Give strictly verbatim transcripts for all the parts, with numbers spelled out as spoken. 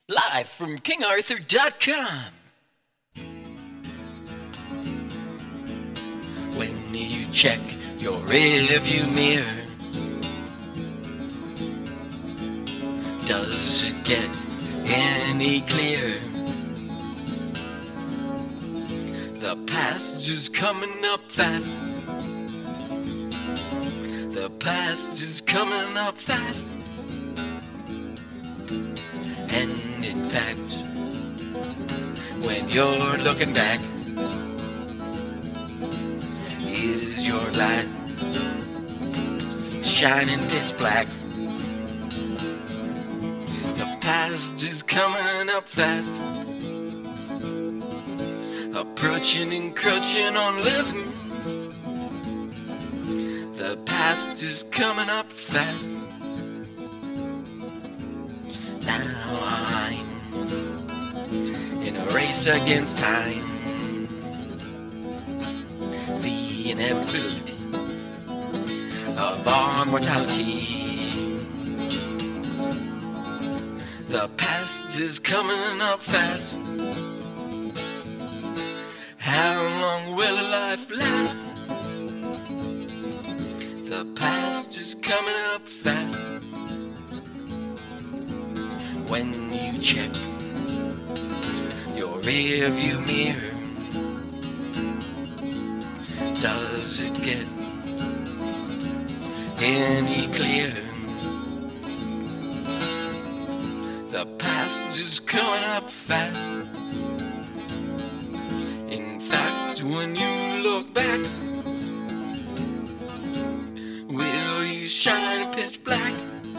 Live from king arthur dot com. When you check your rearview mirror, does it get any clearer? The past is coming up fast. The past is coming up fast. And in fact, when you're looking back, is your light shining pitch black? The past is coming up fast, approaching and crouching on living. The past is coming up fast. Now I'm in a race against time. The inevitability of our mortality. The past is coming up fast. How long will a life last? The past is coming up fast. When you check your rearview mirror, does it get any clearer? The past is coming up fast. In fact, when you look back, will you shine pitch black?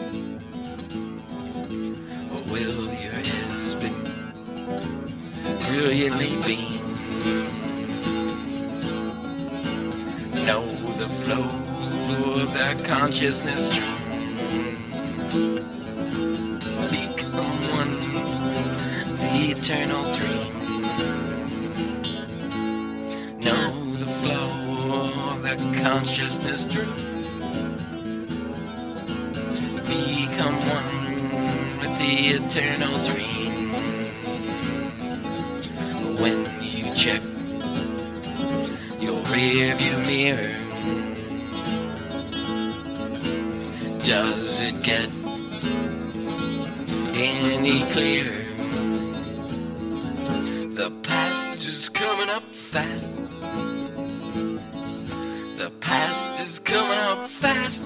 Or will your head spin brilliantly beam? Know the flow of that consciousness stream. Become one, the eternal dream. Know the flow of that consciousness dream. Become one with the eternal dream. When you check your rearview mirror, does it get any clearer? The past is coming up fast. The past is coming up fast.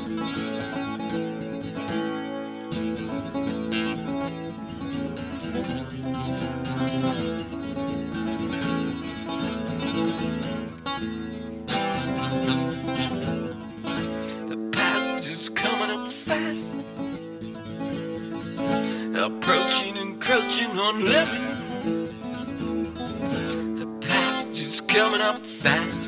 The past is coming up fast, approaching and crouching on living. The past is coming up fast.